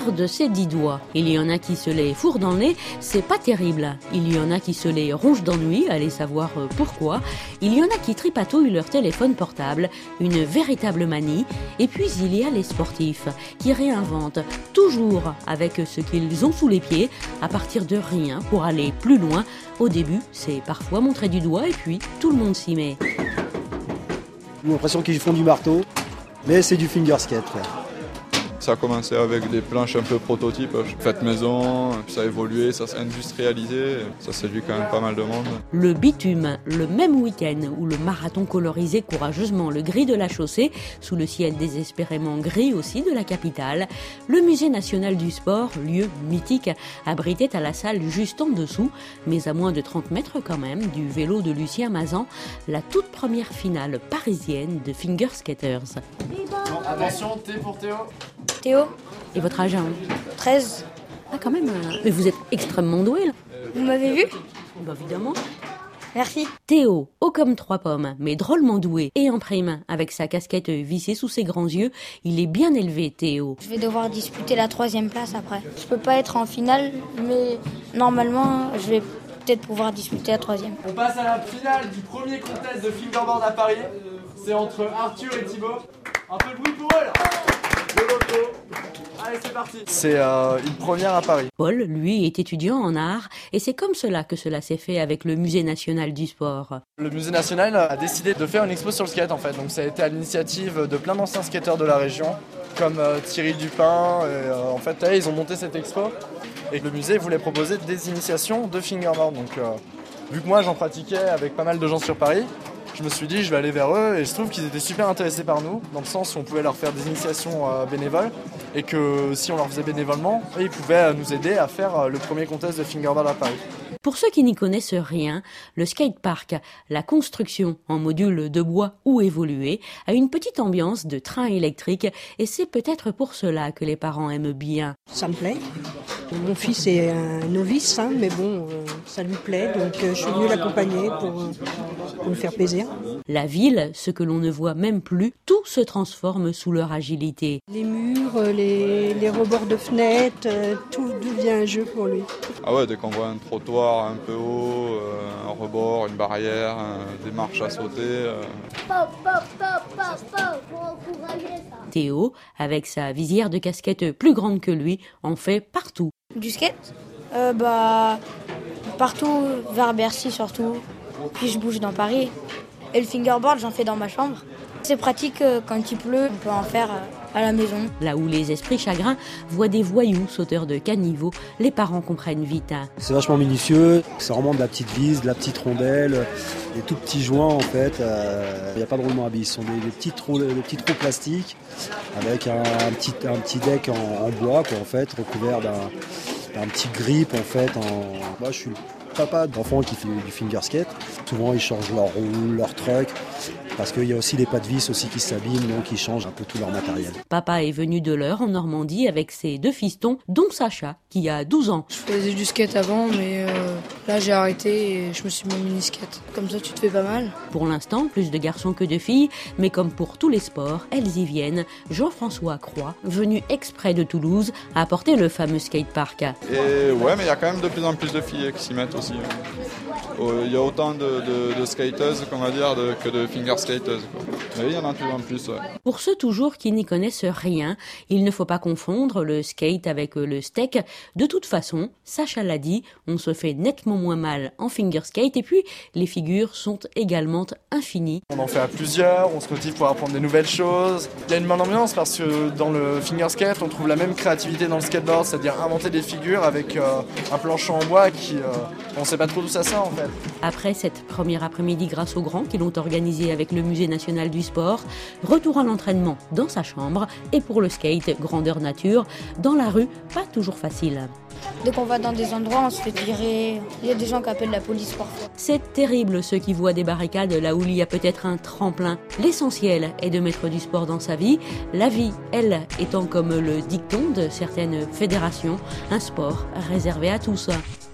de ses 10 doigts. Il y en a qui se les fourrent dans le nez, c'est pas terrible. Il y en a qui se les rongent d'ennui, allez savoir pourquoi. Il y en a qui tripatouillent leur téléphone portable, une véritable manie. Et puis il y a les sportifs qui réinventent toujours avec ce qu'ils ont sous les pieds, à partir de rien pour aller plus loin. Au début, c'est parfois montré du doigt et puis tout le monde s'y met. J'ai l'impression qu'ils font du marteau, mais c'est du finger skate. Ouais. Ça a commencé avec des planches un peu prototypes, faites maison, puis ça a évolué, ça s'est industrialisé, ça séduit quand même pas mal de monde. Le bitume, le même week-end où le marathon colorisait courageusement le gris de la chaussée, sous le ciel désespérément gris aussi de la capitale, le Musée national du sport, lieu mythique, abritait à la salle juste en dessous, mais à moins de 30 mètres quand même, du vélo de Lucien Mazan, la toute première finale parisienne de Finger Skaters. Bon, attention, T pour Théo. Théo. Et votre âge, 13. Ah quand même, mais vous êtes extrêmement doué là. Vous m'avez vu? Bah évidemment. Merci. Théo, haut comme 3 pommes, mais drôlement doué et en prime, avec sa casquette vissée sous ses grands yeux, il est bien élevé Théo. Je vais devoir disputer la 3e place après. Je peux pas être en finale, mais normalement, je vais peut-être pouvoir disputer la 3e. On passe à la finale du premier contest de fingerboard à Paris. C'est entre Arthur et Thibaut. Un peu de bruit pour eux là. Allez, c'est parti. C'est une première à Paris. Paul, lui, est étudiant en art et c'est comme cela que cela s'est fait avec le Musée national du sport. Le Musée national a décidé de faire une expo sur le skate en fait. Donc ça a été à l'initiative de plein d'anciens skateurs de la région, comme Thierry Dupin. Et, en fait, ils ont monté cette expo et le musée voulait proposer des initiations de fingerboard. Donc vu que moi j'en pratiquais avec pas mal de gens sur Paris, je me suis dit je vais aller vers eux et je trouve qu'ils étaient super intéressés par nous, dans le sens où on pouvait leur faire des initiations bénévoles et que si on leur faisait bénévolement, ils pouvaient nous aider à faire le premier contest de fingerboard à Paris. Pour ceux qui n'y connaissent rien, le skatepark, la construction en module de bois ou évolué, a une petite ambiance de train électrique et c'est peut-être pour cela que les parents aiment bien. Ça me plaît. Mon fils est un novice, mais bon, ça lui plaît, donc je suis venue l'accompagner pour lui faire plaisir. La ville, ce que l'on ne voit même plus, tout se transforme sous leur agilité. Les murs, les rebords de fenêtres, tout devient un jeu pour lui. Ah ouais, dès qu'on voit un trottoir un peu haut, un rebord, une barrière, des marches à sauter. Pour encourager ça. Théo, avec sa visière de casquette plus grande que lui, en fait partout. Du skate partout, vers Bercy surtout. Puis je bouge dans Paris. Et le fingerboard, j'en fais dans ma chambre. C'est pratique quand il pleut, on peut en faire à la maison. Là où les esprits chagrins voient des voyous sauteurs de caniveau, les parents comprennent vite. C'est vachement minutieux, c'est vraiment de la petite vis, de la petite rondelle, des tout petits joints en fait. Il n'y a pas de roulement à billes, ce sont des petits trous plastiques avec un petit deck en bois quoi, en fait, recouvert d'un petit grip en fait. Moi je suis le papa d'enfants qui fait du finger skate. Souvent ils changent leur roue, leur truck, parce qu'il y a aussi les pas de vis aussi qui s'abîment, donc ils changent un peu tout leur matériel. Papa est venu de l'Eure en Normandie avec ses 2 fistons, dont Sacha, qui a 12 ans. Je faisais du skate avant, mais là j'ai arrêté et je me suis mis au mini-skate. Comme ça tu te fais pas mal. Pour l'instant, plus de garçons que de filles, mais comme pour tous les sports, elles y viennent. Jean-François Croix, venu exprès de Toulouse, a apporté le fameux skatepark. Et ouais, mais il y a quand même de plus en plus de filles qui s'y mettent aussi. Il y a autant de skateuses, qu'on va dire, que de finger skateuses. Oui, il y en a de plus en plus. Ouais. Pour ceux toujours qui n'y connaissent rien, il ne faut pas confondre le skate avec le steak. De toute façon, Sacha l'a dit, on se fait nettement moins mal en finger skate et puis les figures sont également infinies. On en fait à plusieurs, on se motive pour apprendre des nouvelles choses. Il y a une bonne ambiance parce que dans le finger skate, on trouve la même créativité dans le skateboard, c'est-à-dire inventer des figures avec un planchon en bois qui... on ne sait pas trop d'où ça sort en fait. Après cette première après-midi grâce aux grands qui l'ont organisé avec le Musée national du sport, retour à l'entraînement dans sa chambre et pour le skate, grandeur nature, dans la rue, pas toujours facile. Dès qu'on va dans des endroits, on se fait tirer. Il y a des gens qui appellent la police parfois. C'est terrible ceux qui voient des barricades là où il y a peut-être un tremplin. L'essentiel est de mettre du sport dans sa vie. La vie, elle, étant comme le dicton de certaines fédérations, un sport réservé à tous.